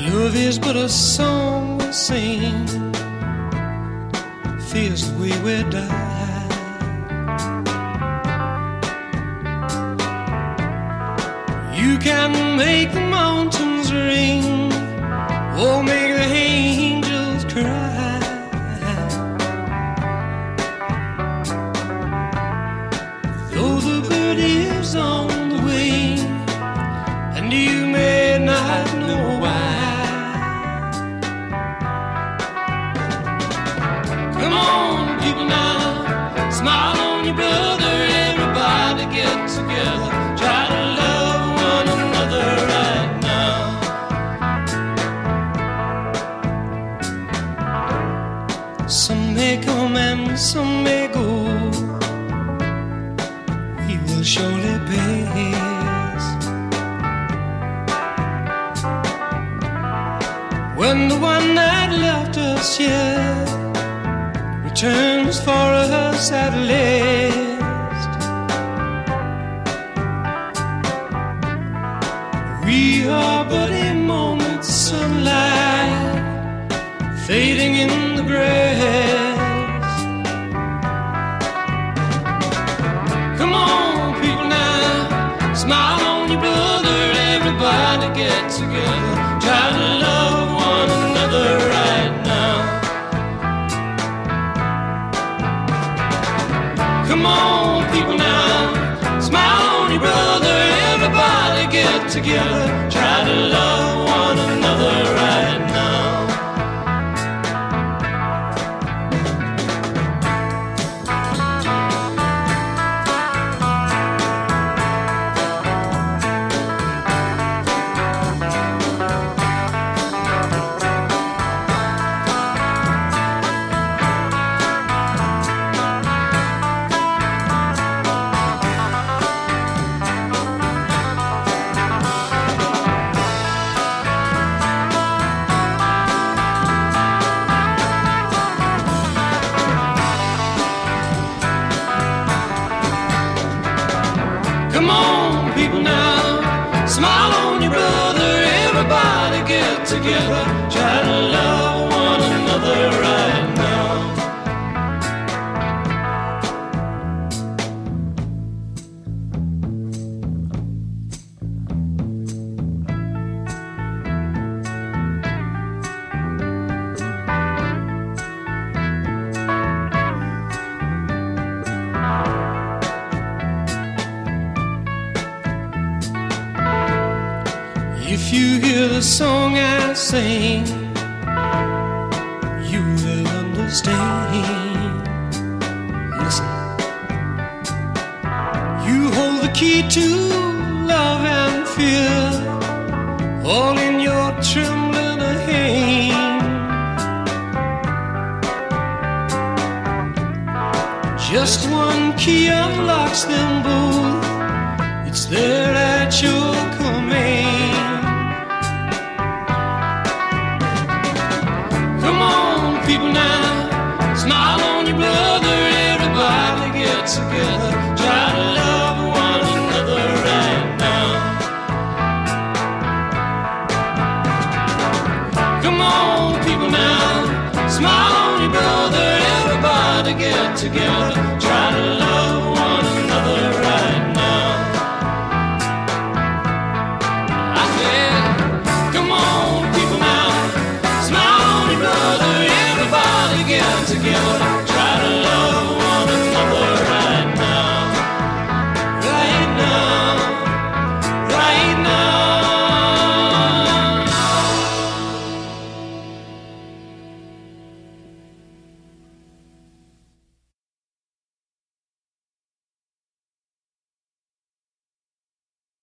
Love is but a song we sing, feels the way we die. You can make the mountains ring, or make the angels cry. Though the bird is on the wing, and you may not know why. Come on, people now, smile on your brother. Everybody get together, try to love one another right now. Some may come and some may go, we will surely pass. When the one that left us here returns for us at last, we are but a moment's sunlight fading in the grass. Come on, people now, smile on your brother. Everybody get together, try to love one another right now. Come on, people now, smile on your brother. Everybody get together, try to love one another right now. Come on, people now, smile on your brother. Everybody get together, try to love one another right now. If you hear the song I sing, you will understand. Listen, you hold the key to love and fear, all in your trembling hand. Just one key unlocks them both, it's there at your command. People now, smile on your brother. Everybody get together, try to love one another right now. Come on, people now, smile on your brother. Everybody get together,